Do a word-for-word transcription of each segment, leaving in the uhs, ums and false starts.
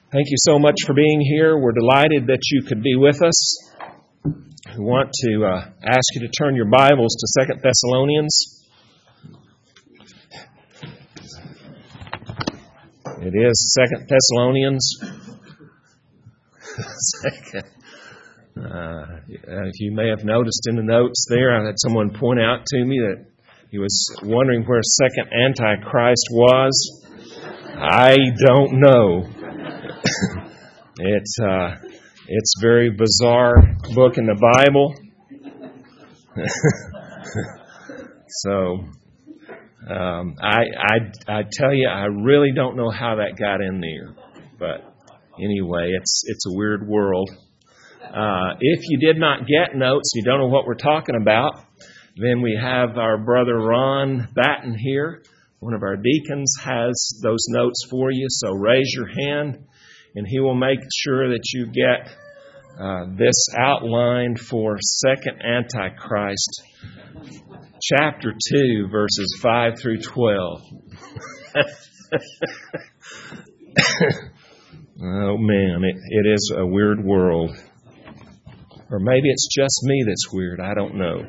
Thank you so much for being here. We're delighted that you could be with us. We want to uh, ask you to turn your Bibles to Second Thessalonians. It is Second Thessalonians. Second. Uh, you may have noticed in the notes there, I had someone point out to me that he was wondering where Second Antichrist was. I don't know. It's uh, it's a very bizarre book in the Bible. so um, I, I I tell you, I really don't know how that got in there. But anyway, it's it's a weird world. Uh, if you did not get notes, you don't know what we're talking about, then we have our brother Ron Batten here. One of our deacons has those notes for you, so raise your hand. And he will make sure that you get uh, this outline for Second Antichrist, chapter two, verses five through twelve. Oh man, it, it is a weird world. Or maybe it's just me that's weird. I don't know.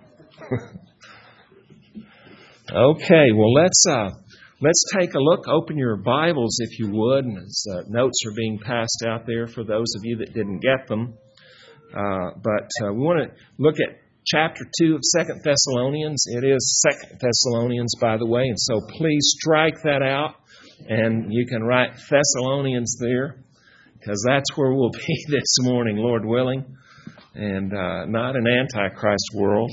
Okay, well let's uh, let's take a look. Open your Bibles if you would. And as, uh, notes are being passed out there for those of you that didn't get them. Uh, but uh, we want to look at chapter two of Second Thessalonians. It is Second Thessalonians, by the way, and so please strike that out, and you can write Thessalonians there, because that's where we'll be this morning, Lord willing, and uh, not an Antichrist world.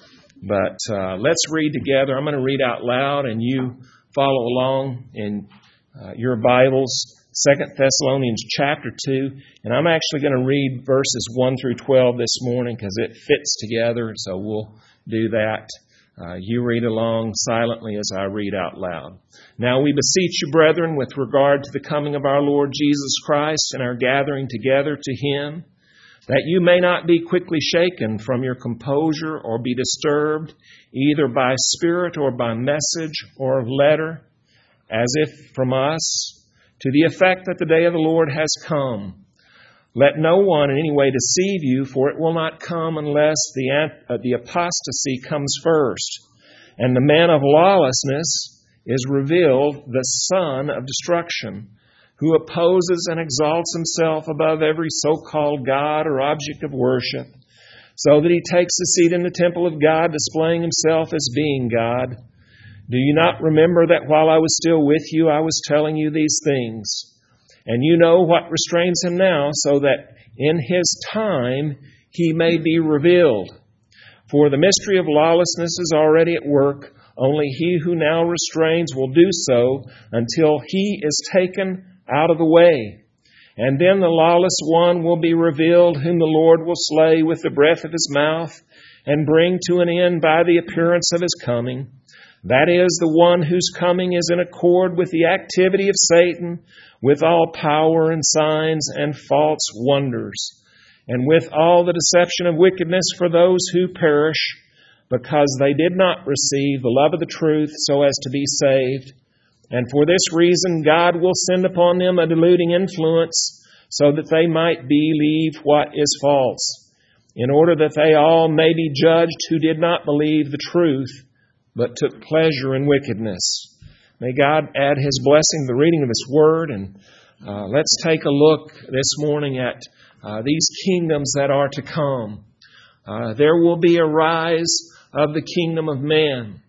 But uh, let's read together. I'm going to read out loud, and you follow along in uh, your Bibles, Second Thessalonians chapter two. And I'm actually going to read verses one through twelve this morning because it fits together, so we'll do that. Uh, you read along silently as I read out loud. Now we beseech you, brethren, with regard to the coming of our Lord Jesus Christ and our gathering together to Him, that you may not be quickly shaken from your composure or be disturbed, either by spirit or by message or letter, as if from us, to the effect that the day of the Lord has come. Let no one in any way deceive you, for it will not come unless the, uh, the apostasy comes first, and the man of lawlessness is revealed, the son of destruction, who opposes and exalts himself above every so-called God or object of worship, so that he takes a seat in the temple of God, displaying himself as being God. Do you not remember that while I was still with you, I was telling you these things? And you know what restrains him now, so that in his time he may be revealed. For the mystery of lawlessness is already at work. Only he who now restrains will do so until he is taken out of the way. And then the lawless one will be revealed, whom the Lord will slay with the breath of his mouth and bring to an end by the appearance of his coming. That is, the one whose coming is in accord with the activity of Satan, with all power and signs and false wonders, and with all the deception of wickedness for those who perish, because they did not receive the love of the truth so as to be saved. And for this reason, God will send upon them a deluding influence, so that they might believe what is false, in order that they all may be judged who did not believe the truth, but took pleasure in wickedness. May God add His blessing to the reading of His Word, and uh, let's take a look this morning at uh, these kingdoms that are to come. Uh, there will be a rise of the kingdom of man.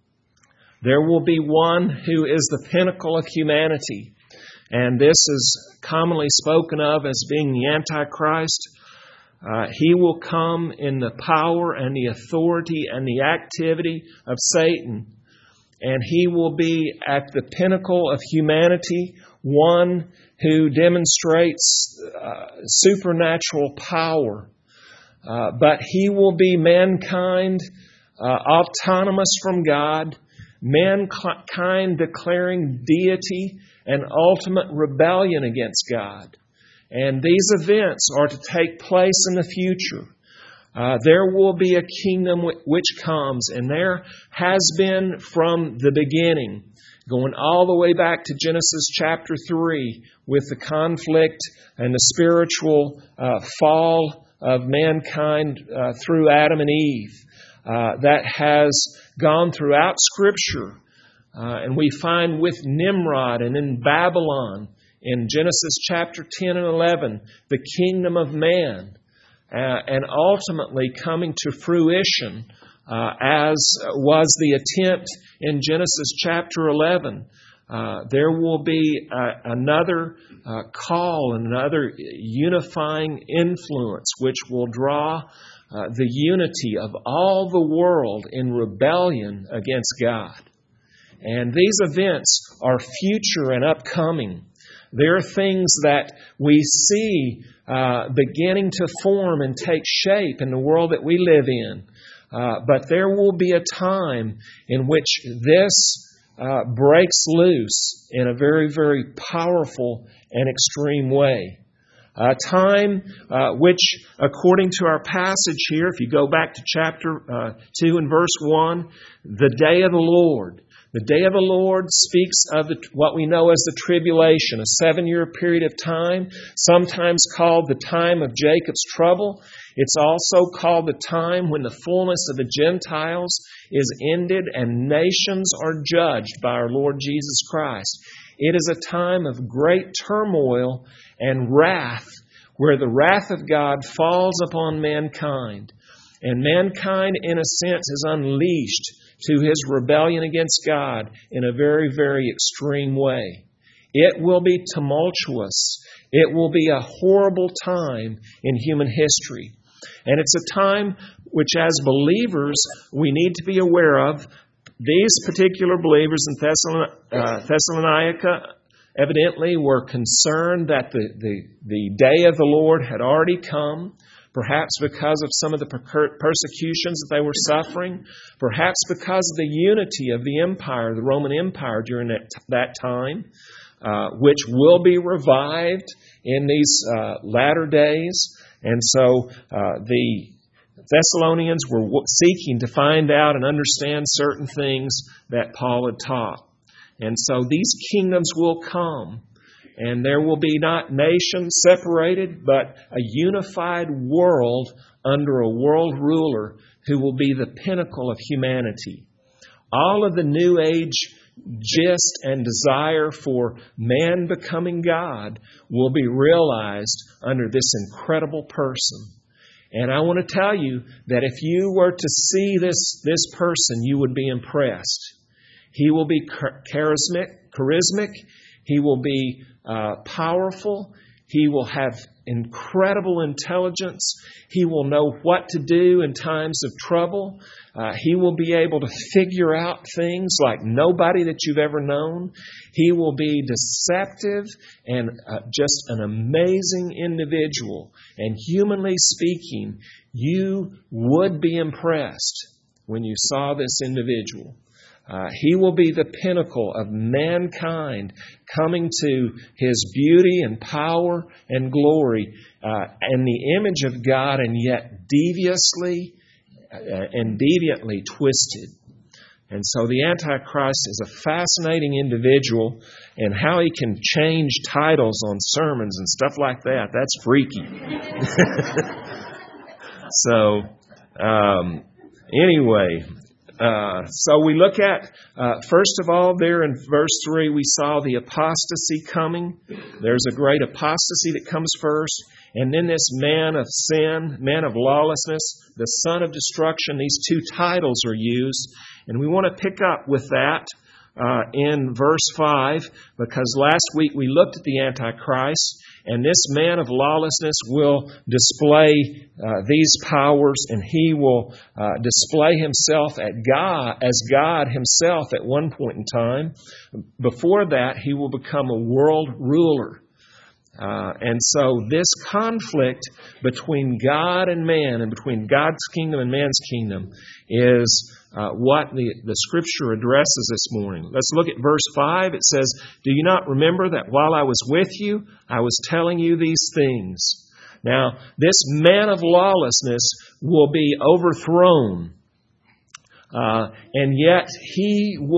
There will be one who is the pinnacle of humanity, and this is commonly spoken of as being the Antichrist. Uh, he will come in the power and the authority and the activity of Satan, and he will be at the pinnacle of humanity, one who demonstrates uh, supernatural power. Uh, but he will be mankind uh, autonomous from God, mankind declaring deity and ultimate rebellion against God. And these events are to take place in the future. Uh, there will be a kingdom w- which comes, and there has been from the beginning. going all the way back to Genesis chapter three with the conflict and the spiritual uh, fall of mankind uh, through Adam and Eve. Uh, that has gone throughout Scripture. Uh, and we find with Nimrod and in Babylon, in Genesis chapter ten and eleven, the kingdom of man, uh, and ultimately coming to fruition, uh, as was the attempt in Genesis chapter eleven. Uh, there will be uh, another uh, call, another unifying influence, which will draw uh, the unity of all the world in rebellion against God. And these events are future and upcoming. There are things that we see uh, beginning to form and take shape in the world that we live in. Uh, but there will be a time in which this uh, breaks loose in a very, very powerful and extreme way. A time uh, which, according to our passage here, if you go back to chapter uh, two and verse one, the day of the Lord. The day of the Lord speaks of the, what we know as the tribulation, a seven-year period of time, sometimes called the time of Jacob's trouble. It's also called the time when the fullness of the Gentiles is ended and nations are judged by our Lord Jesus Christ. It is a time of great turmoil and wrath, where the wrath of God falls upon mankind. And mankind, in a sense, is unleashed to his rebellion against God in a very, very extreme way. It will be tumultuous. It will be a horrible time in human history. And it's a time which, as believers, we need to be aware of. These particular believers in Thessalonica evidently were concerned that the, the, the day of the Lord had already come, perhaps because of some of the persecutions that they were suffering, perhaps because of the unity of the empire, the Roman Empire during that, that time, uh, which will be revived in these uh, latter days. And so uh, the Thessalonians were seeking to find out and understand certain things that Paul had taught. And so these kingdoms will come. And there will be not nations separated, but a unified world under a world ruler who will be the pinnacle of humanity. All of the New Age gist and desire for man becoming God will be realized under this incredible person. And I want to tell you that if you were to see this, this person, you would be impressed. He will be charismatic, charismatic. He will be uh, powerful. He will have incredible intelligence. He will know what to do in times of trouble. Uh, he will be able to figure out things like nobody that you've ever known. He will be deceptive and uh, just an amazing individual. And humanly speaking, you would be impressed when you saw this individual. Uh, he will be the pinnacle of mankind coming to His beauty and power and glory uh, and the image of God, and yet deviously uh, and deviantly twisted. And so the Antichrist is a fascinating individual, and how he can change titles on sermons and stuff like that, that's freaky. so, um, anyway... Uh, so we look at, uh, first of all, there in verse three, we saw the apostasy coming. There's a great apostasy that comes first. And then this man of sin, man of lawlessness, the son of destruction. These two titles are used. And we want to pick up with that uh, in verse five, because last week we looked at the Antichrist. And this man of lawlessness will display uh, these powers, and he will uh, display himself at God as God himself at one point in time. Before that, he will become a world ruler. Uh, and so this conflict between God and man, and between God's kingdom and man's kingdom, is uh, what the, the Scripture addresses this morning. Let's look at verse five. It says, "Do you not remember that while I was with you, I was telling you these things?" Now, this man of lawlessness will be overthrown, uh, and yet he will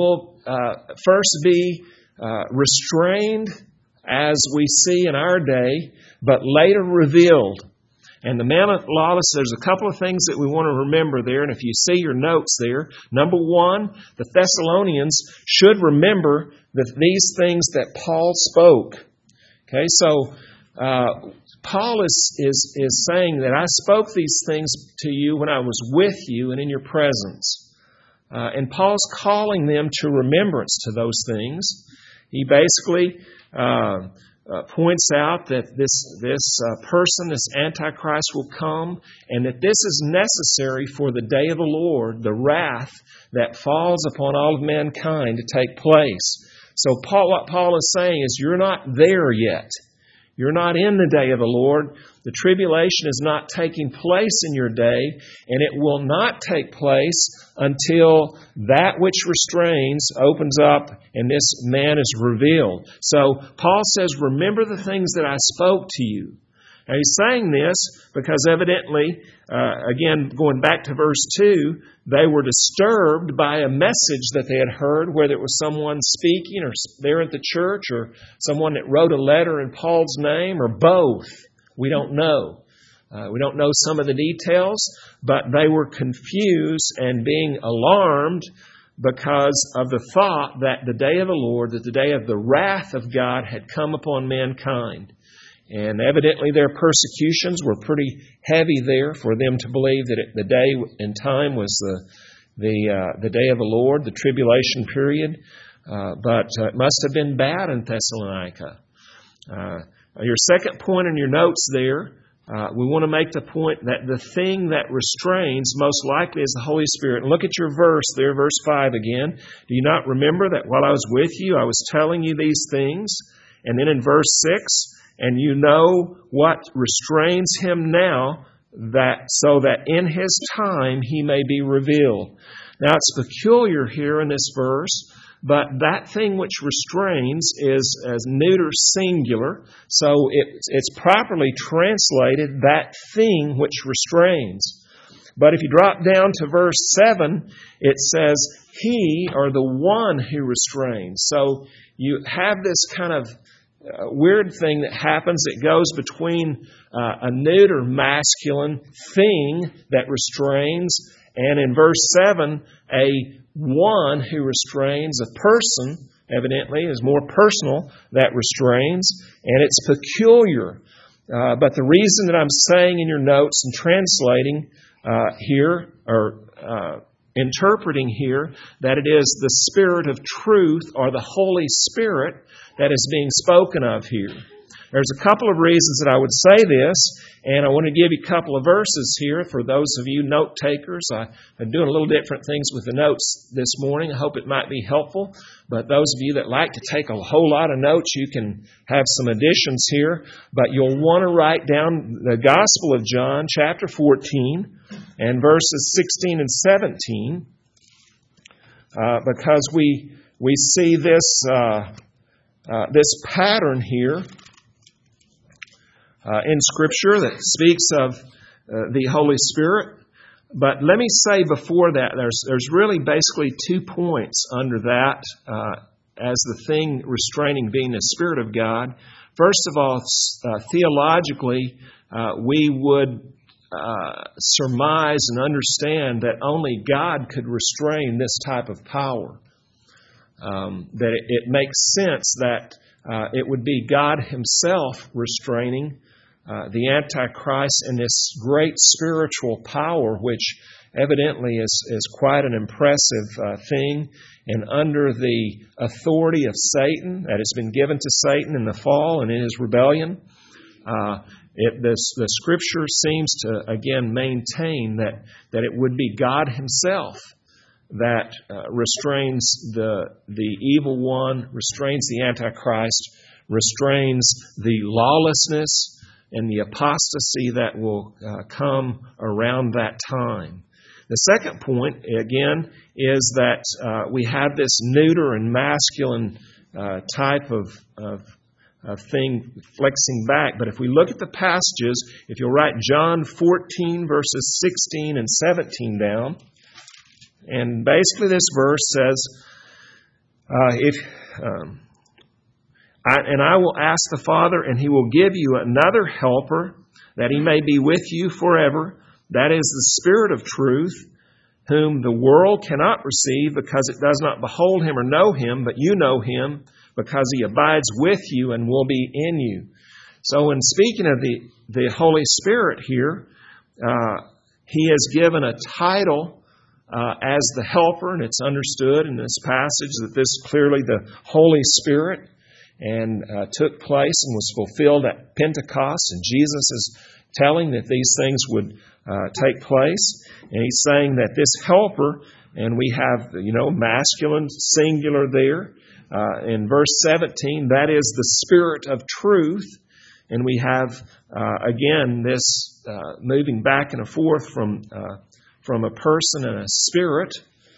uh, first be uh, restrained, as we see in our day, but later revealed. And the man of lawless, there's a couple of things that we want to remember there. And if you see your notes there, number one, the Thessalonians should remember that these things that Paul spoke. Okay, so uh, Paul is, is, is saying that I spoke these things to you when I was with you and in your presence. Uh, and Paul's calling them to remembrance to those things. He basically uh, uh, points out that this this uh, person, this Antichrist, will come, and that this is necessary for the day of the Lord, the wrath that falls upon all of mankind, to take place. So Paul, what Paul is saying is, you're not there yet. You're not in the day of the Lord. The tribulation is not taking place in your day, and it will not take place until that which restrains opens up and this man is revealed. So Paul says, remember the things that I spoke to you. Now he's saying this because evidently, uh, again, going back to verse two, they were disturbed by a message that they had heard, whether it was someone speaking or there at the church or someone that wrote a letter in Paul's name or both. We don't know. Uh, we don't know some of the details, but they were confused and being alarmed because of the thought that the day of the Lord, that the day of the wrath of God had come upon mankind. And evidently their persecutions were pretty heavy there for them to believe that it, the day and time was the the uh, the day of the Lord, the tribulation period. Uh, but uh, it must have been bad in Thessalonica. Uh, your second point in your notes there, uh, we want to make the point that the thing that restrains most likely is the Holy Spirit. And look at your verse there, verse five again. Do you not remember that while I was with you, I was telling you these things? And then in verse six, and you know what restrains him now, that so that in his time he may be revealed. Now it's peculiar here in this verse, but that thing which restrains is as neuter singular, so it, it's properly translated that thing which restrains. But if you drop down to verse seven, it says he, or the one who restrains. So you have this kind of Uh, weird thing that happens. It goes between uh, a neuter masculine thing that restrains, and in verse seven, a one who restrains, a person, evidently, is more personal, that restrains, and it's peculiar. Uh, but the reason that I'm saying in your notes and translating uh, here, or uh, interpreting here, that it is the Spirit of truth, or the Holy Spirit, that is being spoken of here. There's a couple of reasons that I would say this, and I want to give you a couple of verses here for those of you note takers. I'm doing a little different things with the notes this morning. I hope it might be helpful. But those of you that like to take a whole lot of notes, you can have some additions here. But you'll want to write down the Gospel of John, chapter fourteen, and verses sixteen and seventeen, uh, because we we see this uh, uh, this pattern here Uh, in Scripture that speaks of uh, the Holy Spirit. But let me say before that, there's there's really basically two points under that uh, as the thing restraining being the Spirit of God. First of all, uh, theologically, uh, we would uh, surmise and understand that only God could restrain this type of power. Um, that it, it makes sense that uh, it would be God Himself restraining Uh, the Antichrist and this great spiritual power, which evidently is, is quite an impressive uh, thing, and under the authority of Satan that has been given to Satan in the fall and in his rebellion. Uh, it, this, the Scripture seems to, again, maintain that, that it would be God Himself that uh, restrains the, the evil one, restrains the Antichrist, restrains the lawlessness and the apostasy that will uh, come around that time. The second point, again, is that uh, we have this neuter and masculine uh, type of, of, of thing flexing back. But if we look at the passages, if you'll write John fourteen, verses sixteen and seventeen down, and basically this verse says, Uh, if um, I, and I will ask the Father, and He will give you another helper, that He may be with you forever. That is the Spirit of truth, whom the world cannot receive, because it does not behold Him or know Him, but you know Him, because He abides with you and will be in you. So in speaking of the, the Holy Spirit here, uh, He has given a title uh, as the helper, and it's understood in this passage that this is clearly the Holy Spirit, and uh, took place and was fulfilled at Pentecost. And Jesus is telling that these things would uh, take place. And He's saying that this helper, and we have, you know, masculine, singular there. Uh, in verse seventeen, that is the Spirit of truth. And we have, uh, again, this uh, moving back and forth from uh, from a person and a spirit.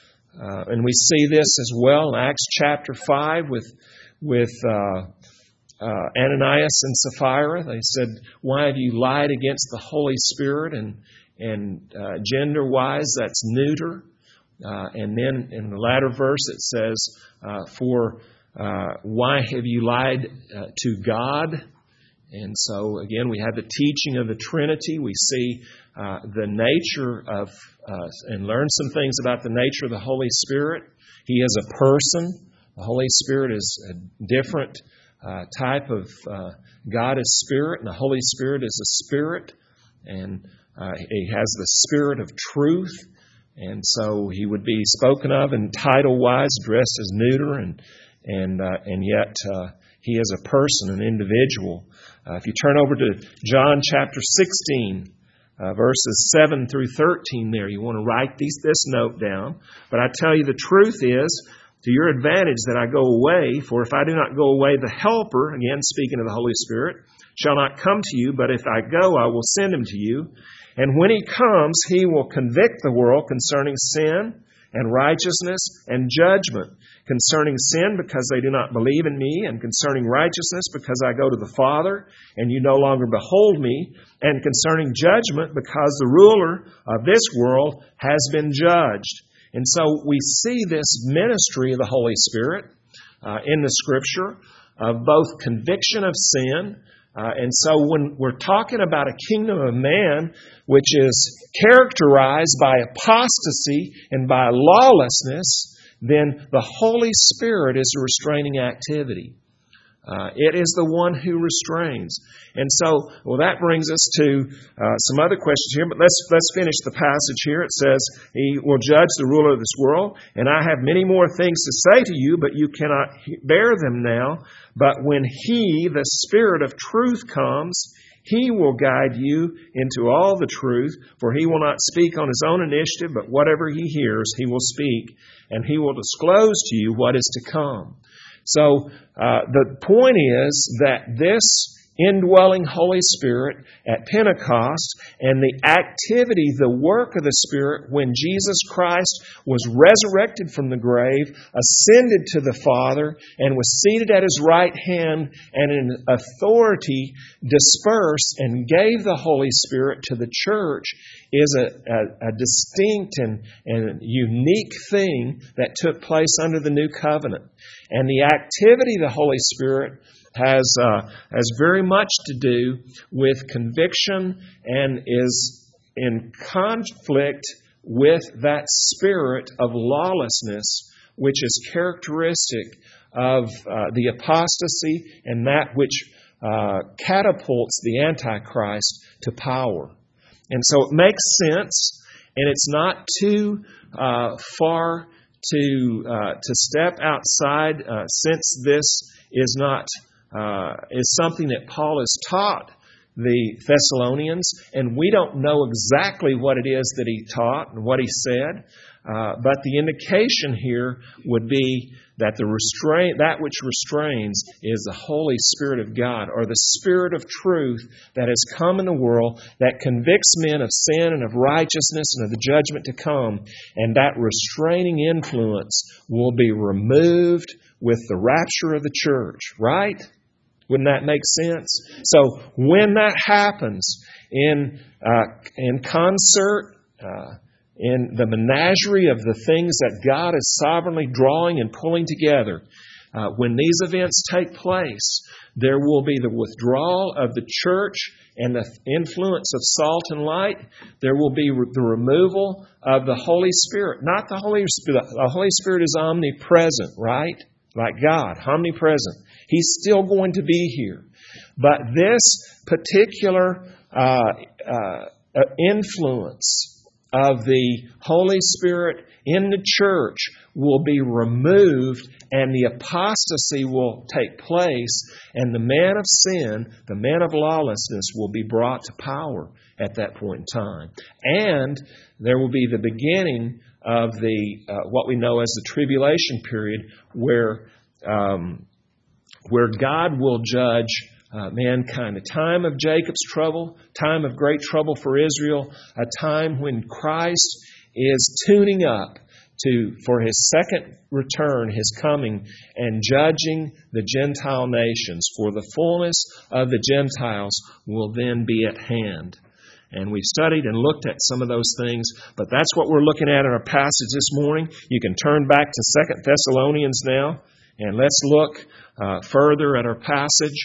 Uh, and we see this as well in Acts chapter five with with uh, uh, Ananias and Sapphira. They said, "Why have you lied against the Holy Spirit?" And and uh, gender-wise, that's neuter. Uh, and then in the latter verse, it says, uh, "For uh, why have you lied uh, to God?" And so, again, we have the teaching of the Trinity. We see uh, the nature of, uh, and learn some things about the nature of the Holy Spirit. He is a person. The Holy Spirit is a different uh, type of uh, God is Spirit, and the Holy Spirit is a Spirit, and uh, He has the Spirit of truth, and so He would be spoken of in title-wise, dressed as neuter, and and uh, and yet uh, He is a person, an individual. Uh, if you turn over to John chapter sixteen, uh, verses seven through thirteen, there you want to write these this note down. But I tell you, the truth is, to your advantage that I go away, for if I do not go away, the Helper, again speaking of the Holy Spirit, shall not come to you, but if I go, I will send Him to you. And when He comes, He will convict the world concerning sin and righteousness and judgment. Concerning sin, because they do not believe in Me, and concerning righteousness, because I go to the Father, and you no longer behold Me, and concerning judgment, because the ruler of this world has been judged. And so we see this ministry of the Holy Spirit uh, in the Scripture of both conviction of sin. Uh, and so when we're talking about a kingdom of man which is characterized by apostasy and by lawlessness, then the Holy Spirit is a restraining activity. Uh, it is the one who restrains. And so, well, that brings us to uh, some other questions here, but let's let's finish the passage here. It says, He will judge the ruler of this world, and I have many more things to say to you, but you cannot bear them now. But when He, the Spirit of truth, comes, He will guide you into all the truth, for He will not speak on His own initiative, but whatever He hears, He will speak, and He will disclose to you what is to come. So uh, the point is that this indwelling Holy Spirit at Pentecost and the activity, the work of the Spirit when Jesus Christ was resurrected from the grave, ascended to the Father, and was seated at His right hand, and in authority dispersed and gave the Holy Spirit to the church, is a, a, a distinct and, and unique thing that took place under the new covenant. And the activity of the Holy Spirit has uh, has very much to do with conviction and is in conflict with that spirit of lawlessness, which is characteristic of uh, the apostasy and that which uh, catapults the Antichrist to power. And so it makes sense, and it's not too uh, far to uh, to step outside, uh, since this is not uh, is something that Paul has taught the Thessalonians, and we don't know exactly what it is that he taught and what he said, uh, but the indication here would be that the restraint, that which restrains, is the Holy Spirit of God, or the Spirit of truth that has come in the world, that convicts men of sin and of righteousness and of the judgment to come, and that restraining influence will be removed with the rapture of the church, right? Wouldn't that make sense? So when that happens in uh, in concert, uh, in the menagerie of the things that God is sovereignly drawing and pulling together, uh, when these events take place, there will be the withdrawal of the church and the influence of salt and light. There will be re- the removal of the Holy Spirit. Not the Holy Spirit. The Holy Spirit is omnipresent, right? Like God, omnipresent. He's still going to be here. But this particular uh, uh, influence of the Holy Spirit in the church will be removed, and the apostasy will take place, and the man of sin, the man of lawlessness, will be brought to power at that point in time. And there will be the beginning of the uh, what we know as the tribulation period, where um, where God will judge uh, mankind. A time of Jacob's trouble, time of great trouble for Israel, a time when Christ is tuning up to for His second return, His coming, and judging the Gentile nations. For the fullness of the Gentiles will then be at hand. And we've studied and looked at some of those things, but that's what we're looking at in our passage this morning. You can turn back to Second Thessalonians now, and let's look uh, further at our passage.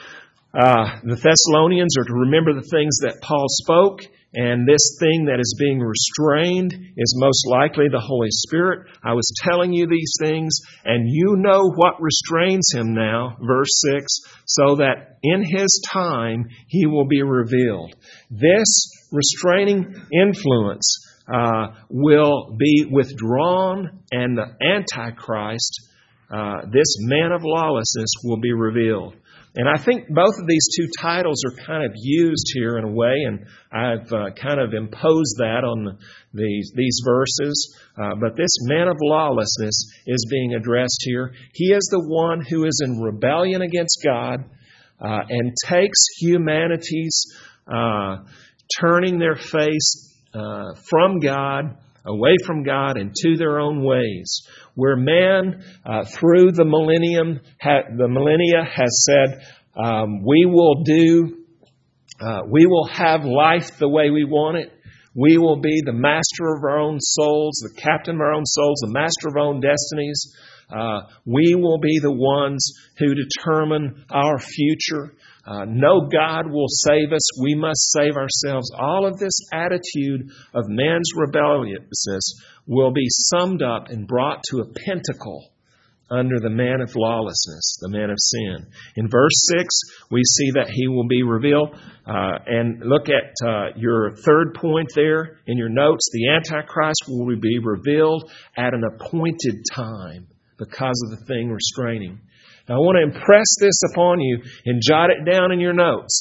Uh, the Thessalonians are to remember the things that Paul spoke, and this thing that is being restrained is most likely the Holy Spirit. I was telling you these things, and you know what restrains Him now, verse six, so that in His time He will be revealed. This restraining influence uh, will be withdrawn, and the Antichrist, uh, this man of lawlessness, will be revealed. And I think both of these two titles are kind of used here in a way, and I've uh, kind of imposed that on the, these, these verses. Uh, but this man of lawlessness is being addressed here. He is the one who is in rebellion against God uh, and takes humanity's uh, turning their face uh, from God, away from God, and to their own ways. Where man, uh, through the millennium, ha- the millennia, has said, um, "We will do, uh, we will have life the way we want it. We will be the master of our own souls, the captain of our own souls, the master of our own destinies. Uh, we will be the ones who determine our future. Uh, no God will save us. We must save ourselves." All of this attitude of man's rebelliousness will be summed up and brought to a pinnacle under the man of lawlessness, the man of sin. In verse six, we see that he will be revealed. Uh, and look at uh, your third point there in your notes. The Antichrist will be revealed at an appointed time because of the thing restraining. Now, I want to impress this upon you and jot it down in your notes.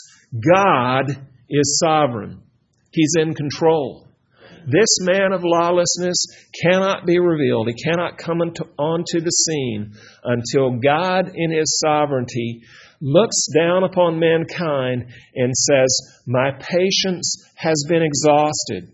God is sovereign. He's in control. This man of lawlessness cannot be revealed. He cannot come into, onto the scene until God in His sovereignty looks down upon mankind and says, "My patience has been exhausted."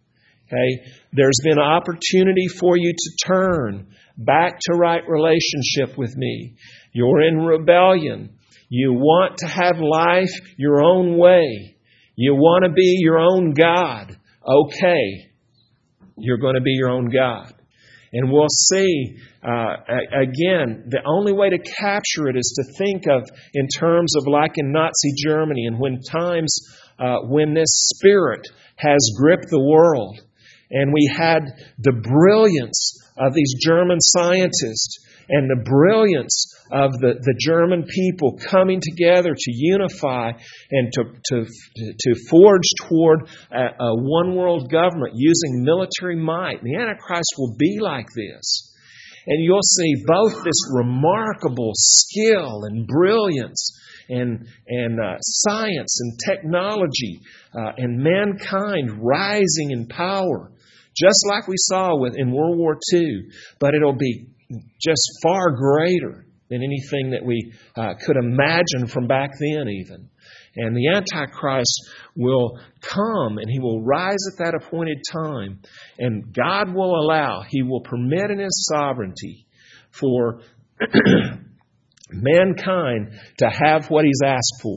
Okay? There's been an opportunity for you to turn back to right relationship with me. You're in rebellion. You want to have life your own way. You want to be your own God. Okay, you're going to be your own God. And we'll see, uh, again, the only way to capture it is to think of in terms of like in Nazi Germany, and when times uh, when this spirit has gripped the world. And we had the brilliance of these German scientists and the brilliance of the, the German people coming together to unify and to, to, to forge toward a, a one world government using military might. The Antichrist will be like this. And you'll see both this remarkable skill and brilliance and, and uh, science and technology uh, and mankind rising in power, just like we saw with, in World War Two. But it'll be just far greater than anything that we uh, could imagine from back then even. And the Antichrist will come and he will rise at that appointed time. And God will allow, He will permit in His sovereignty for mankind to have what He's asked for,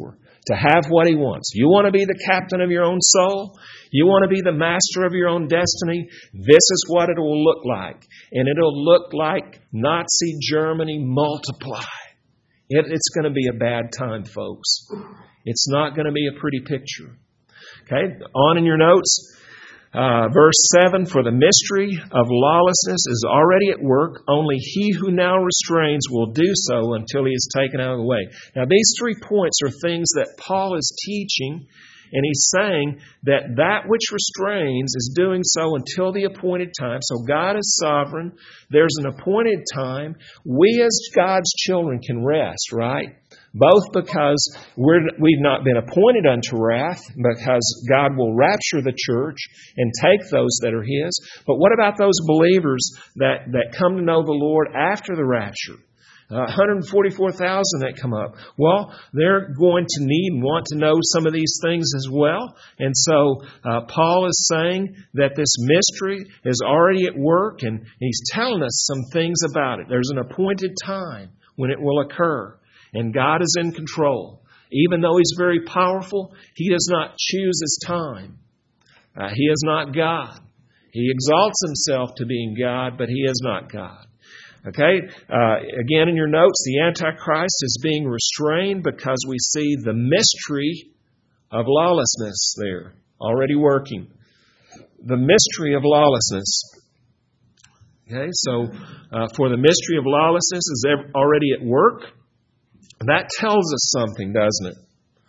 to have what He wants. You want to be the captain of your own soul? You want to be the master of your own destiny? This is what it will look like. And it'll look like Nazi Germany multiply. It, it's going to be a bad time, folks. It's not going to be a pretty picture. Okay, on in your notes. Uh, verse seven, for the mystery of lawlessness is already at work. Only he who now restrains will do so until he is taken out of the way. Now, these three points are things that Paul is teaching, and he's saying that that which restrains is doing so until the appointed time. So God is sovereign. There's an appointed time. We as God's children can rest, right? Both because we're, we've not been appointed unto wrath, because God will rapture the church and take those that are His. But what about those believers that, that come to know the Lord after the rapture? Uh, one hundred forty-four thousand that come up. Well, they're going to need and want to know some of these things as well. And so uh, Paul is saying that this mystery is already at work, and he's telling us some things about it. There's an appointed time when it will occur. And God is in control. Even though He's very powerful, He does not choose His time. Uh, he is not God. He exalts Himself to being God, but He is not God. Okay? Uh, again, in your notes, the Antichrist is being restrained because we see the mystery of lawlessness there, already working. The mystery of lawlessness. Okay? So, uh, for the mystery of lawlessness is already at work. That tells us something, doesn't it?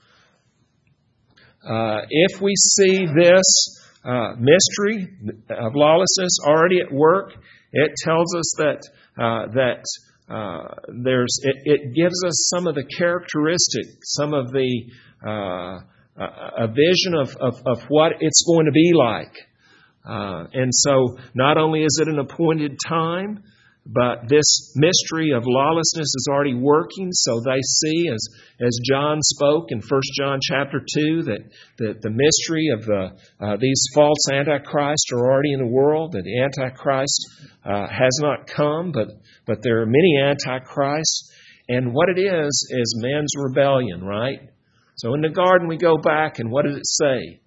Uh, if we see this uh, mystery of lawlessness already at work, it tells us that uh, that uh, there's it, it gives us some of the characteristics, some of the uh, a vision of, of of what it's going to be like. Uh, and so, not only is it an appointed time, but this mystery of lawlessness is already working, so they see, as as John spoke in First John chapter two, that, that the mystery of the, uh, these false antichrists are already in the world, that the Antichrist uh, has not come, but, but there are many antichrists. And what it is, is man's rebellion, right? So in the garden we go back, and what did it say?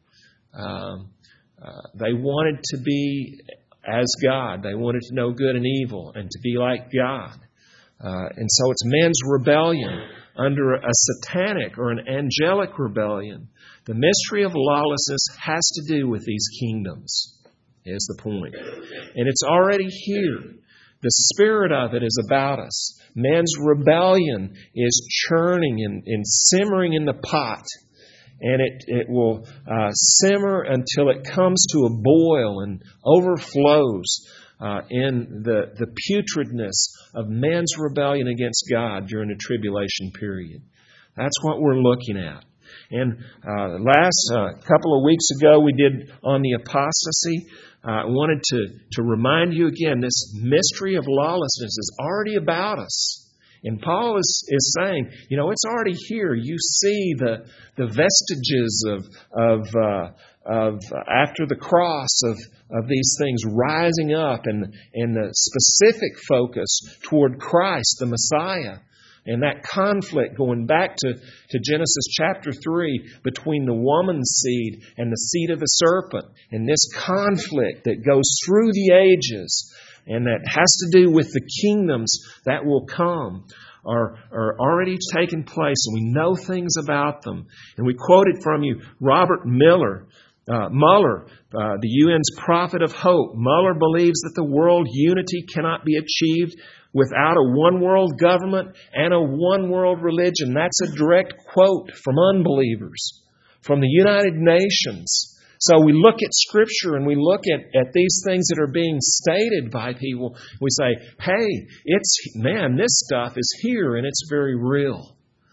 Um, uh, they wanted to be as God. They wanted to know good and evil and to be like God. Uh, and so it's man's rebellion under a satanic or an angelic rebellion. The mystery of lawlessness has to do with these kingdoms, is the point. And it's already here. The spirit of it is about us. Man's rebellion is churning and, and simmering in the pot. And it, it will uh, simmer until it comes to a boil and overflows uh, in the, the putridness of man's rebellion against God during the tribulation period. That's what we're looking at. And uh, last uh, couple of weeks ago, we did on the apostasy. Uh, I wanted to, to remind you again, this mystery of lawlessness is already about us. And Paul is, is saying, you know, it's already here. You see the the vestiges of of uh, of after the cross of of these things rising up, and and the specific focus toward Christ, the Messiah, and that conflict going back to, to Genesis chapter three between the woman's seed and the seed of the serpent, and this conflict that goes through the ages. And that has to do with the kingdoms that will come, are, are already taking place, and we know things about them. And we quoted from you Robert Miller, uh, Muller, uh, the U N's prophet of hope. Muller believes that the world unity cannot be achieved without a one-world government and a one-world religion. That's a direct quote from unbelievers, from the United Nations. So we look at Scripture and we look at, at these things that are being stated by people. We say, hey, it's man, this stuff is here and it's very real.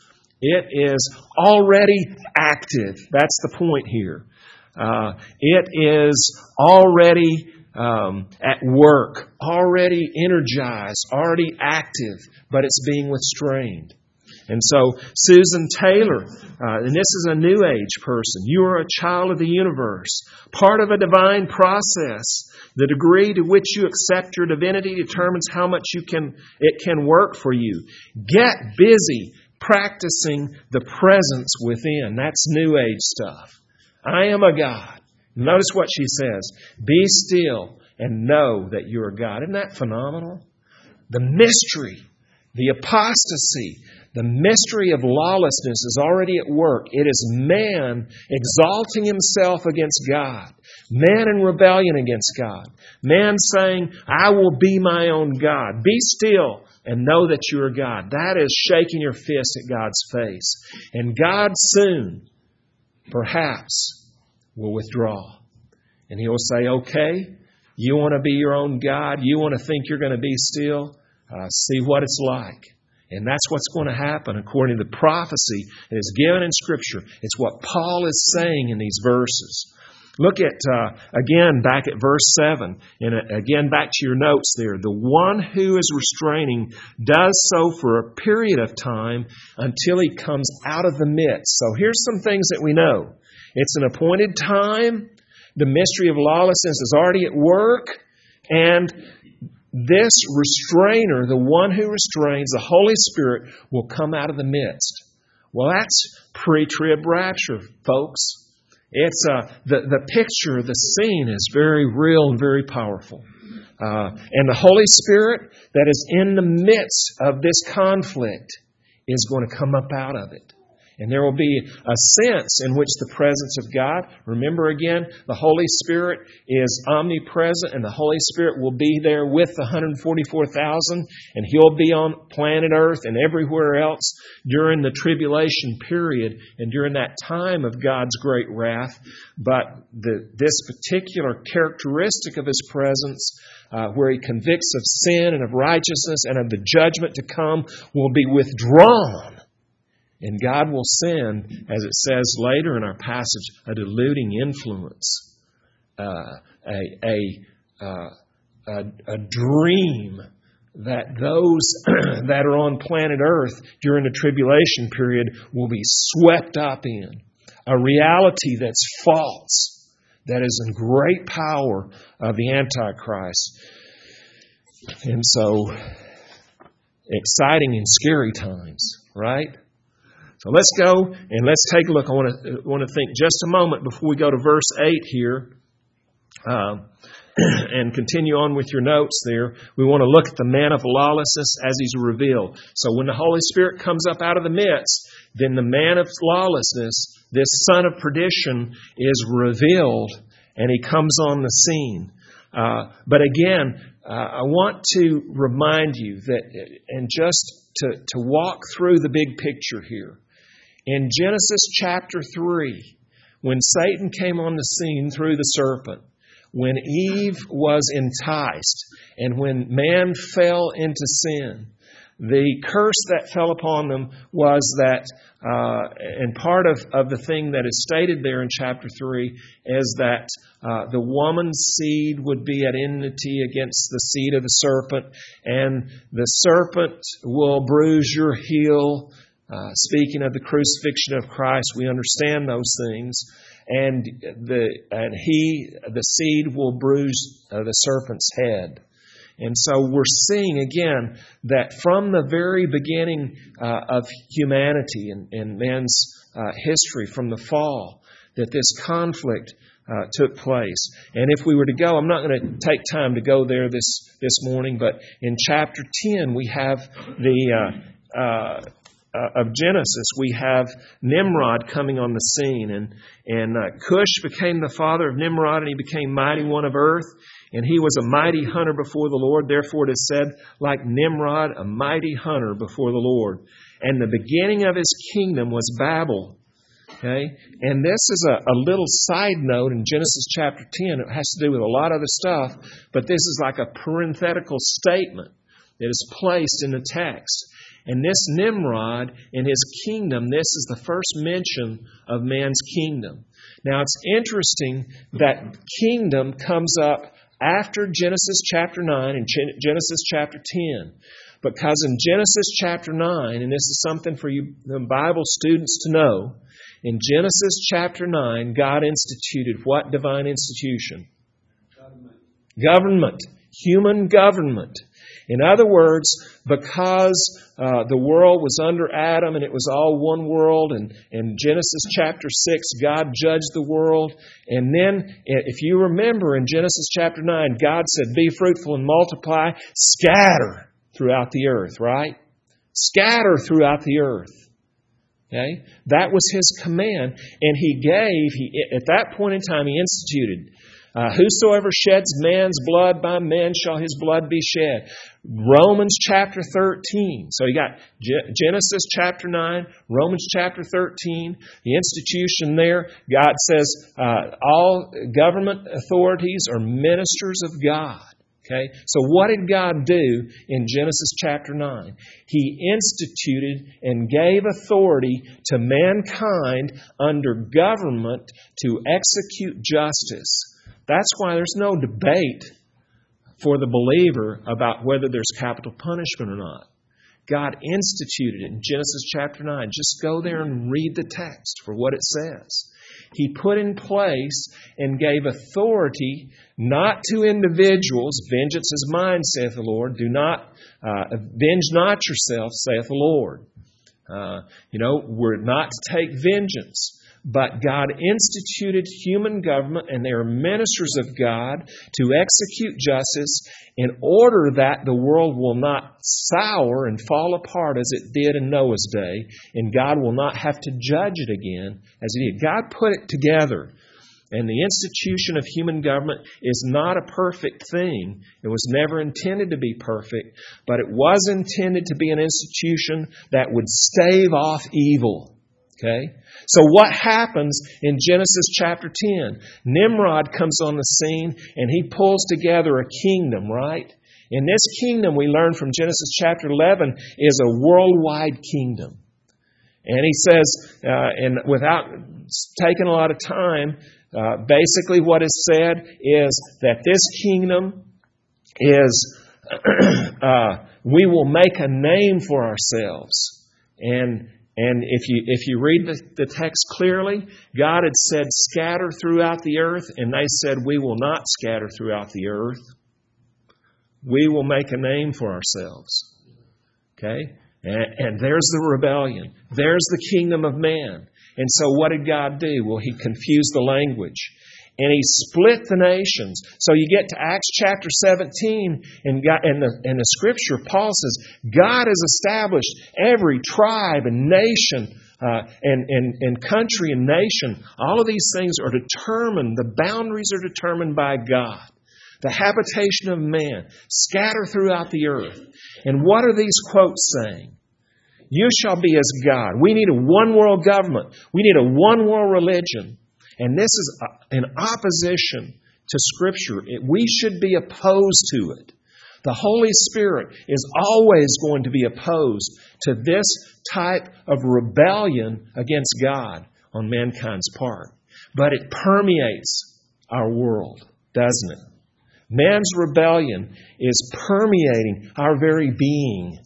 It is already active. That's the point here. Uh, it is already um, at work, already energized, already active, but it's being restrained. And so, Susan Taylor, uh, and this is a New Age person, you are a child of the universe, part of a divine process. The degree to which you accept your divinity determines how much you can it can work for you. Get busy practicing the presence within. That's New Age stuff. I am a God. Notice what she says. Be still and know that you are God. Isn't that phenomenal? The mystery, the apostasy, the mystery of lawlessness is already at work. It is man exalting himself against God. Man in rebellion against God. Man saying, I will be my own God. Be still and know that you are God. That is shaking your fist at God's face. And God soon, perhaps, will withdraw. And He'll say, okay, you want to be your own God? You want to think you're going to be still? Uh, see what it's like. And that's what's going to happen according to the prophecy that is given in Scripture. It's what Paul is saying in these verses. Look at, uh, again, back at verse seven. And again, back to your notes there. The one who is restraining does so for a period of time until he comes out of the midst. So here's some things that we know. It's an appointed time. The mystery of lawlessness is already at work. And this restrainer, the one who restrains, the Holy Spirit, will come out of the midst. Well, that's pre-trib rapture, folks. It's uh, the, the picture, the scene is very real and very powerful. Uh, and the Holy Spirit that is in the midst of this conflict is going to come up out of it. And there will be a sense in which the presence of God, remember again, the Holy Spirit is omnipresent, and the Holy Spirit will be there with the one hundred forty-four thousand, and He'll be on planet Earth and everywhere else during the tribulation period and during that time of God's great wrath. But the, this particular characteristic of His presence, uh, where He convicts of sin and of righteousness and of the judgment to come, will be withdrawn. And God will send, as it says later in our passage, a deluding influence, uh, a, a, uh, a, a dream that those that are on planet Earth during the tribulation period will be swept up in. A reality that's false, that is in great power of the Antichrist. And so, exciting and scary times, right? So let's go and let's take a look. I want to want to think just a moment before we go to verse eight here, uh, and continue on with your notes there. We want to look at the man of lawlessness as he's revealed. So when the Holy Spirit comes up out of the midst, then the man of lawlessness, this son of perdition, is revealed, and he comes on the scene. Uh, but again, uh, I want to remind you that, and just to, to walk through the big picture here. In Genesis chapter three, when Satan came on the scene through the serpent, when Eve was enticed, and when man fell into sin, the curse that fell upon them was that, uh, and part of, of the thing that is stated there in chapter three is that uh, the woman's seed would be at enmity against the seed of the serpent, and the serpent will bruise your heel. Uh, speaking of the crucifixion of Christ, we understand those things, and the and he, the seed, will bruise uh, the serpent's head. And so we're seeing again that from the very beginning uh, of humanity and, and man's uh, history, from the fall, that this conflict uh, took place. And if we were to go, I'm not going to take time to go there this this morning, but in chapter ten we have the uh, uh, Uh, of Genesis, we have Nimrod coming on the scene. And, and uh, Cush became the father of Nimrod, and he became mighty one of earth. And he was a mighty hunter before the Lord. Therefore it is said, like Nimrod, a mighty hunter before the Lord. And the beginning of his kingdom was Babel. Okay? And this is a, a little side note in Genesis chapter ten. It has to do with a lot of other stuff. But this is like a parenthetical statement that is placed in the text. And this Nimrod and his kingdom, this is the first mention of man's kingdom. Now, it's interesting that kingdom comes up after Genesis chapter nine and Genesis chapter ten. Because in Genesis chapter nine, and this is something for you Bible students to know, in Genesis chapter nine, God instituted what divine institution? Government. Government. Human government. In other words, because uh, the world was under Adam and it was all one world, and in Genesis chapter six, God judged the world. And then, if you remember in Genesis chapter nine, God said, be fruitful and multiply, scatter throughout the earth, right? Scatter throughout the earth. Okay? That was His command. And He gave, he, at that point in time, He instituted, Uh, whosoever sheds man's blood, by man shall his blood be shed. Romans chapter thirteen. So you got Ge- Genesis chapter nine, Romans chapter thirteen, the institution there. God says uh, all government authorities are ministers of God. Okay, so what did God do in Genesis chapter nine? He instituted and gave authority to mankind under government to execute justice. That's why there's no debate for the believer about whether there's capital punishment or not. God instituted it in Genesis chapter nine. Just go there and read the text for what it says. He put in place and gave authority not to individuals. Vengeance is mine, saith the Lord. Do not, uh, avenge not yourself, saith the Lord. Uh, you know, we're not to take vengeance. But God instituted human government, and they are ministers of God to execute justice in order that the world will not sour and fall apart as it did in Noah's day, and God will not have to judge it again as He did. God put it together, and the institution of human government is not a perfect thing. It was never intended to be perfect, but it was intended to be an institution that would stave off evil. Okay? So what happens in Genesis chapter ten? Nimrod comes on the scene and he pulls together a kingdom, right? And this kingdom, we learn from Genesis chapter eleven, is a worldwide kingdom. And he says, uh, and without taking a lot of time, uh, basically what is said is that this kingdom is, uh, we will make a name for ourselves. And And if you if you read the, the text clearly, God had said, scatter throughout the earth, and they said, we will not scatter throughout the earth. We will make a name for ourselves. Okay? And, and there's the rebellion. There's the kingdom of man. And so what did God do? Well, He confused the language. And He split the nations. So you get to Acts chapter seventeen, and, God, and, the, and the Scripture, Paul says, God has established every tribe and nation uh, and, and, and country and nation. All of these things are determined. The boundaries are determined by God. The habitation of man, scatter throughout the earth. And what are these quotes saying? You shall be as God. We need a one-world government. We need a one-world religion. And this is in opposition to Scripture. We should be opposed to it. The Holy Spirit is always going to be opposed to this type of rebellion against God on mankind's part. But it permeates our world, doesn't it? Man's rebellion is permeating our very being.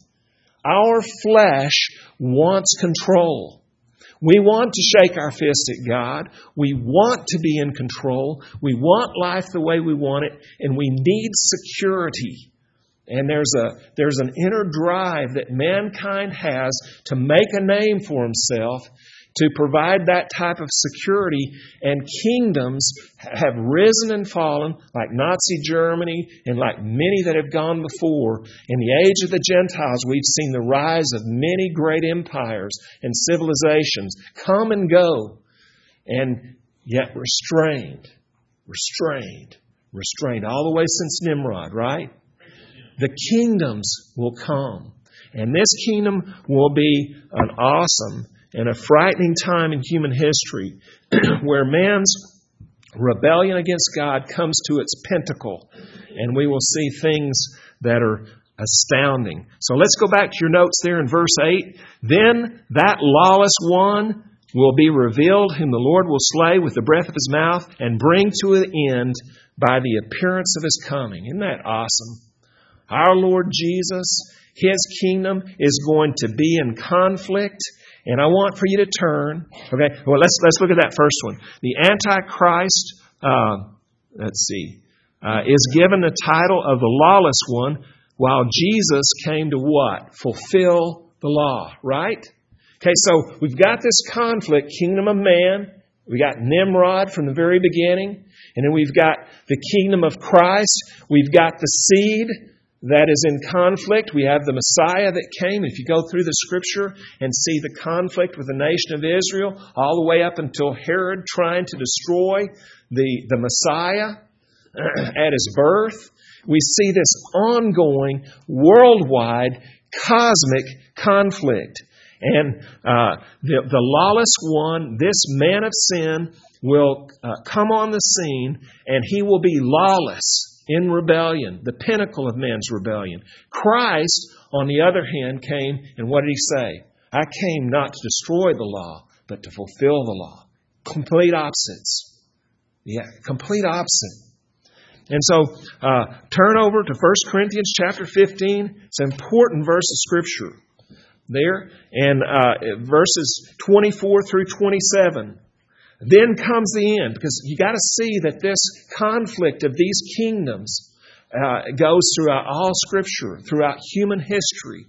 Our flesh wants control. We want to shake our fist at God. We want to be in control. We want life the way we want it, and we need security. And there's a there's an inner drive that mankind has to make a name for himself, to provide that type of security. And kingdoms have risen and fallen, like Nazi Germany and like many that have gone before. In the age of the Gentiles, we've seen the rise of many great empires and civilizations come and go, and yet restrained, restrained, restrained, all the way since Nimrod, right? The kingdoms will come, and this kingdom will be an awesome and a frightening time in human history where man's rebellion against God comes to its pinnacle, and we will see things that are astounding. So let's go back to your notes there in verse eight. Then that lawless one will be revealed, whom the Lord will slay with the breath of His mouth and bring to an end by the appearance of His coming. Isn't that awesome? Our Lord Jesus, His kingdom is going to be in conflict. And I want for you to turn. Okay, well, let's let's look at that first one. The Antichrist, uh, let's see, uh, is given the title of the lawless one. while Jesus came to what? Fulfill the law, right? Okay, so we've got this conflict, kingdom of man. We got Nimrod from the very beginning. And then we've got the kingdom of Christ. We've got the seed that is in conflict. We have the Messiah that came. If you go through the Scripture and see the conflict with the nation of Israel, all the way up until Herod trying to destroy the, the Messiah at his birth, we see this ongoing, worldwide, cosmic conflict. And uh, the, the lawless one, this man of sin, will uh, come on the scene, and he will be lawless in rebellion, the pinnacle of man's rebellion. Christ, on the other hand, came, and what did He say? I came not to destroy the law, but to fulfill the law. Complete opposites. Yeah, complete opposite. And so, uh, turn over to First Corinthians chapter fifteen. It's an important verse of Scripture there, and uh, verses twenty-four through twenty-seven. Then comes the end, because you got to see that this conflict of these kingdoms uh, goes throughout all Scripture, throughout human history.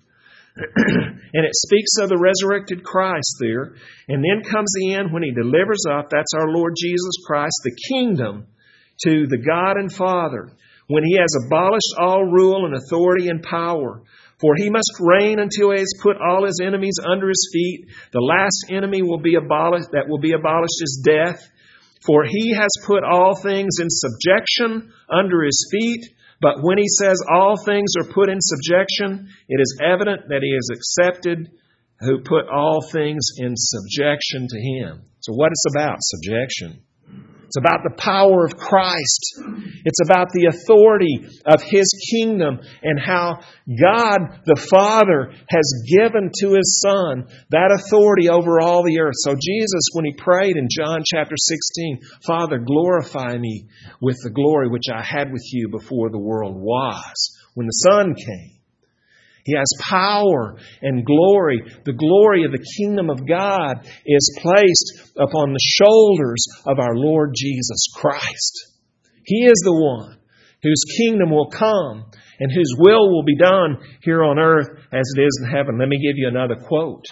And it speaks of the resurrected Christ there. And then comes the end when He delivers up, that's our Lord Jesus Christ, the kingdom to the God and Father, when He has abolished all rule and authority and power. For He must reign until He has put all His enemies under His feet. The last enemy will be abolished, that will be abolished is death. For He has put all things in subjection under His feet. But when He says all things are put in subjection, it is evident that He is accepted who put all things in subjection to Him. So what it's about, subjection. It's about the power of Christ. It's about the authority of His kingdom and how God the Father has given to His Son that authority over all the earth. So Jesus, when He prayed in John chapter sixteen, Father, glorify me with the glory which I had with you before the world was, when the Son came. He has power and glory. The glory of the kingdom of God is placed upon the shoulders of our Lord Jesus Christ. He is the one whose kingdom will come and whose will will be done here on earth as it is in heaven. Let me give you another quote.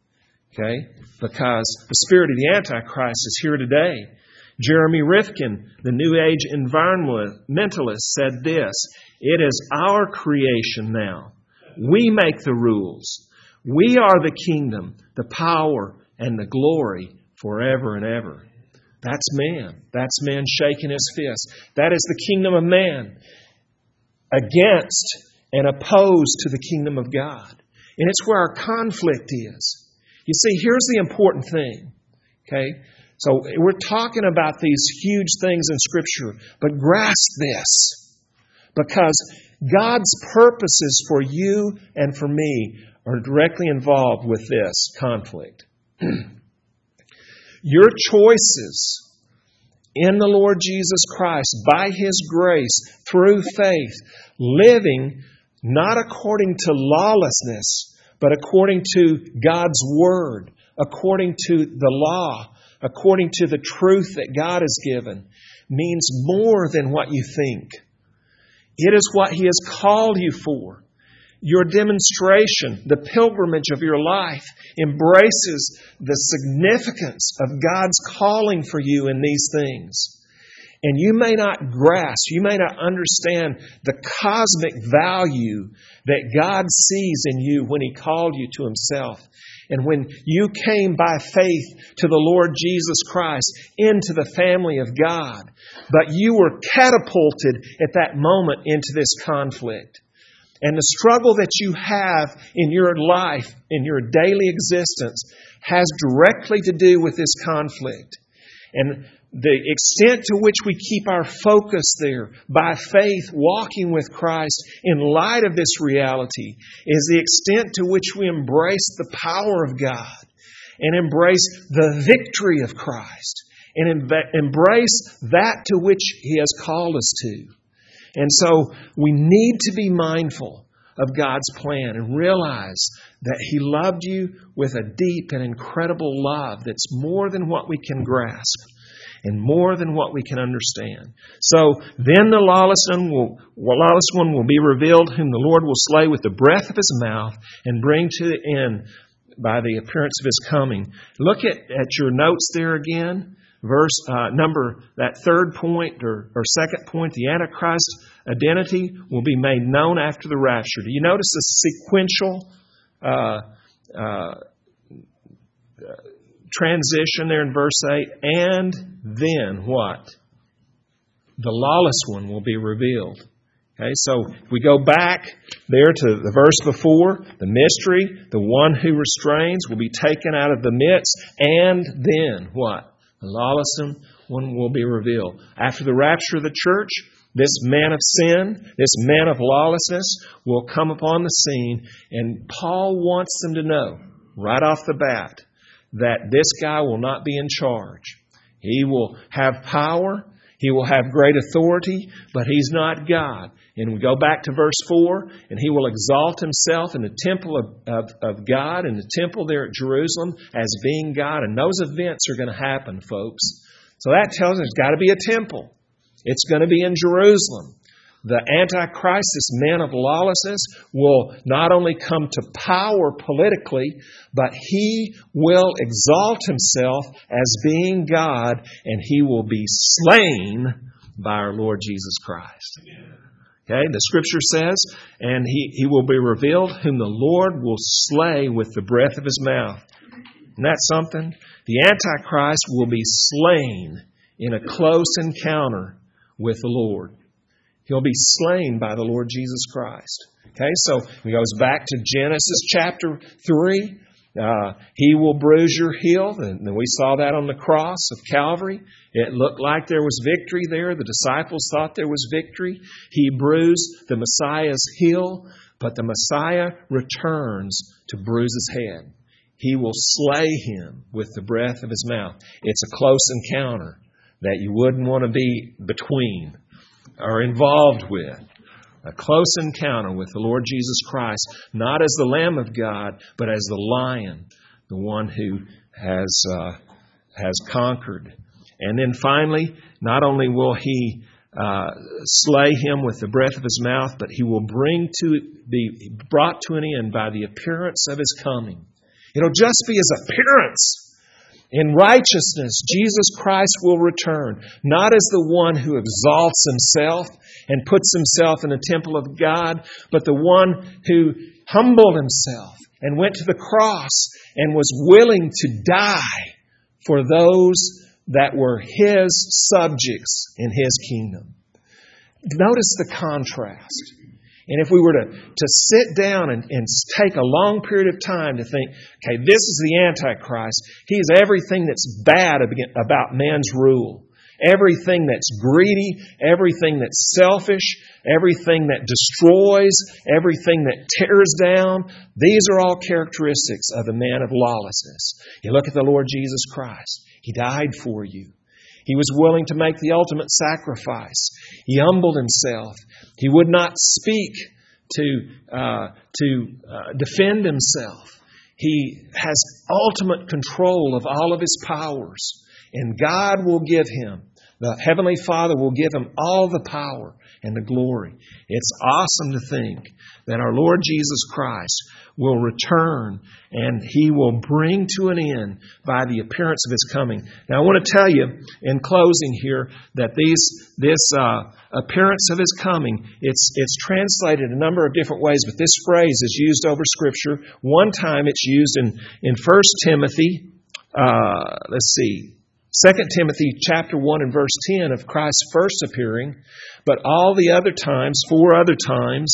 Okay? Because the spirit of the Antichrist is here today. Jeremy Rifkin, the New Age environmentalist, said this: "It is our creation now. We make the rules. We are the kingdom, the power, and the glory forever and ever." That's man. That's man shaking his fist. That is the kingdom of man against and opposed to the kingdom of God. And it's where our conflict is. You see, here's the important thing. Okay? So we're talking about these huge things in Scripture, but grasp this. Because God's purposes for you and for me are directly involved with this conflict. Your choices in the Lord Jesus Christ, by His grace, through faith, living not according to lawlessness, but according to God's Word, according to the law, according to the truth that God has given, means more than what you think. It is what He has called you for. Your demonstration, the pilgrimage of your life, embraces the significance of God's calling for you in these things. And you may not grasp, you may not understand the cosmic value that God sees in you when He called you to Himself. And when you came by faith to the Lord Jesus Christ into the family of God, but you were catapulted at that moment into this conflict. And the struggle that you have in your life, in your daily existence, has directly to do with this conflict. And the extent to which we keep our focus there by faith, walking with Christ in light of this reality, is the extent to which we embrace the power of God and embrace the victory of Christ and embrace that to which He has called us to. And so we need to be mindful of God's plan and realize that He loved you with a deep and incredible love that's more than what we can grasp. and more than what we can understand. So then the lawless one will, lawless one will be revealed, whom the Lord will slay with the breath of His mouth and bring to the end by the appearance of His coming. Look at, at your notes there again. Verse uh, number, that third point or, or second point, the Antichrist identity will be made known after the rapture. Do you notice the sequential uh, uh, transition there in verse eight? And then what? The lawless one will be revealed. Okay, so if we go back there to the verse before, the mystery, the one who restrains will be taken out of the midst, and then what? The lawless one will be revealed. After the rapture of the church, this man of sin, this man of lawlessness will come upon the scene, and Paul wants them to know right off the bat that this guy will not be in charge. He will have power, he will have great authority, but he's not God. And we go back to verse four, and he will exalt himself in the temple of, of, of God, in the temple there at Jerusalem, as being God. And those events are going to happen, folks. So that tells us there's got to be a temple. It's going to be in Jerusalem. The Antichrist, this man of lawlessness, will not only come to power politically, but he will exalt himself as being God, and he will be slain by our Lord Jesus Christ. Okay, the Scripture says, and he, he will be revealed, whom the Lord will slay with the breath of His mouth. Isn't that something? The Antichrist will be slain in a close encounter with the Lord. He'll be slain by the Lord Jesus Christ. Okay, so he goes back to Genesis chapter three. Uh, he will bruise your heel. And we saw that on the cross of Calvary. It looked like there was victory there. The disciples thought there was victory. He bruised the Messiah's heel, but the Messiah returns to bruise His head. He will slay him with the breath of His mouth. It's a close encounter that you wouldn't want to be between or involved with. A close encounter with the Lord Jesus Christ, not as the Lamb of God, but as the Lion, the one who has uh, has conquered. And then finally, not only will He uh, slay him with the breath of His mouth, but He will bring to be brought to an end by the appearance of His coming. It'll just be His appearance. In righteousness, Jesus Christ will return, not as the one who exalts himself and puts himself in the temple of God, but the one who humbled himself and went to the cross and was willing to die for those that were His subjects in His kingdom. Notice the contrast. And if we were to, to sit down and, and take a long period of time to think, okay, this is the Antichrist. He is everything that's bad about man's rule. Everything that's greedy, everything that's selfish, everything that destroys, everything that tears down. These are all characteristics of the man of lawlessness. You look at the Lord Jesus Christ. He died for you. He was willing to make the ultimate sacrifice. He humbled Himself. He would not speak to uh, to uh, defend Himself. He has ultimate control of all of His powers. And God will give Him, the Heavenly Father will give Him all the power and the glory. It's awesome to think that our Lord Jesus Christ will return and He will bring to an end by the appearance of His coming. Now I want to tell you in closing here that these this uh, appearance of His coming, it's it's translated a number of different ways, but this phrase is used over Scripture. One time it's used in, in First Timothy, uh, let's see, Second Timothy chapter one and verse ten of Christ's first appearing, but all the other times, four other times,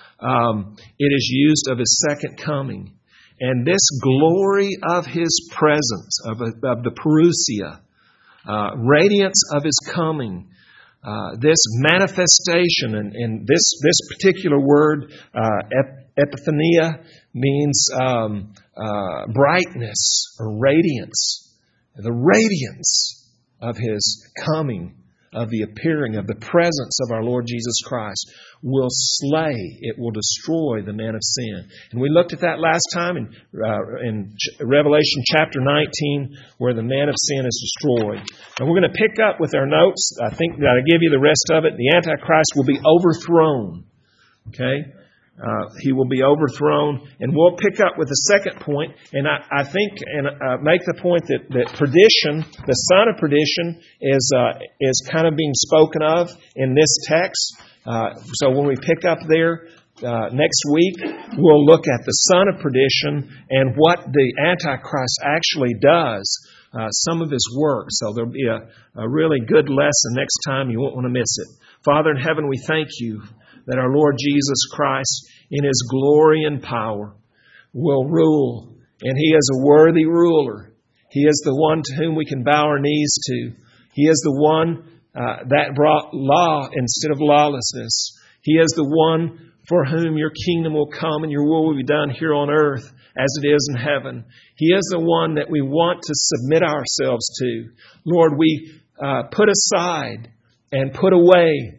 um, it is used of His second coming. And this glory of His presence, of, of the parousia, uh, radiance of His coming, uh, this manifestation, and, and this this particular word, uh, ep- epiphania, means um, uh, brightness or radiance. The radiance of His coming of the appearing, of the presence of our Lord Jesus Christ, will slay, it will destroy the man of sin. And we looked at that last time in, uh, in Revelation chapter nineteen, where the man of sin is destroyed. And we're going to pick up with our notes. I think that I give you the rest of it. The Antichrist will be overthrown. Okay? Uh, he will be overthrown, and we'll pick up with the second point, and I, I think and uh, make the point that, that perdition, the son of perdition, is uh, is kind of being spoken of in this text. Uh, so when we pick up there uh, next week, we'll look at the son of perdition and what the Antichrist actually does, uh, some of his work. So there'll be a, a really good lesson next time. You won't want to miss it. Father in heaven, we thank you that our Lord Jesus Christ, in His glory and power, will rule. And He is a worthy ruler. He is the one to whom we can bow our knees to. He is the one uh, that brought law instead of lawlessness. He is the one for whom your kingdom will come and your will will be done here on earth as it is in heaven. He is the one that we want to submit ourselves to. Lord, we uh, put aside and put away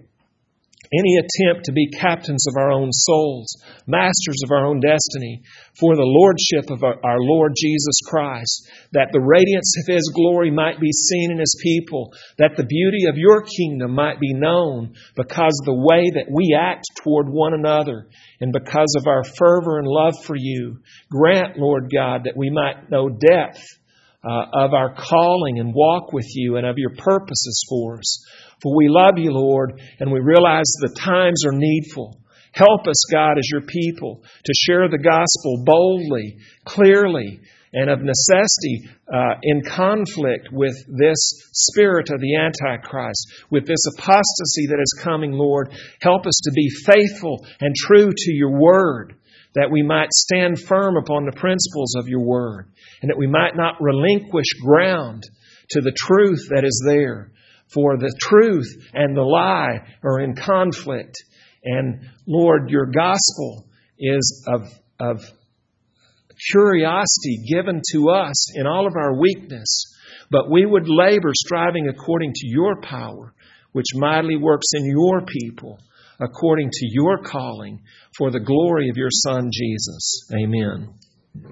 any attempt to be captains of our own souls, masters of our own destiny, for the lordship of our, our Lord Jesus Christ, that the radiance of His glory might be seen in His people, that the beauty of your kingdom might be known because of the way that we act toward one another and because of our fervor and love for you. Grant, Lord God, that we might know depth uh, of our calling and walk with you and of your purposes for us. For we love you, Lord, and we realize the times are needful. Help us, God, as your people, to share the gospel boldly, clearly, and of necessity uh, in conflict with this spirit of the Antichrist, with this apostasy that is coming, Lord. Help us to be faithful and true to your word, that we might stand firm upon the principles of your word, and that we might not relinquish ground to the truth that is there. For the truth and the lie are in conflict. And Lord, your gospel is of, of curiosity given to us in all of our weakness. But we would labor striving according to your power, which mightily works in your people, according to your calling, for the glory of your Son, Jesus. Amen.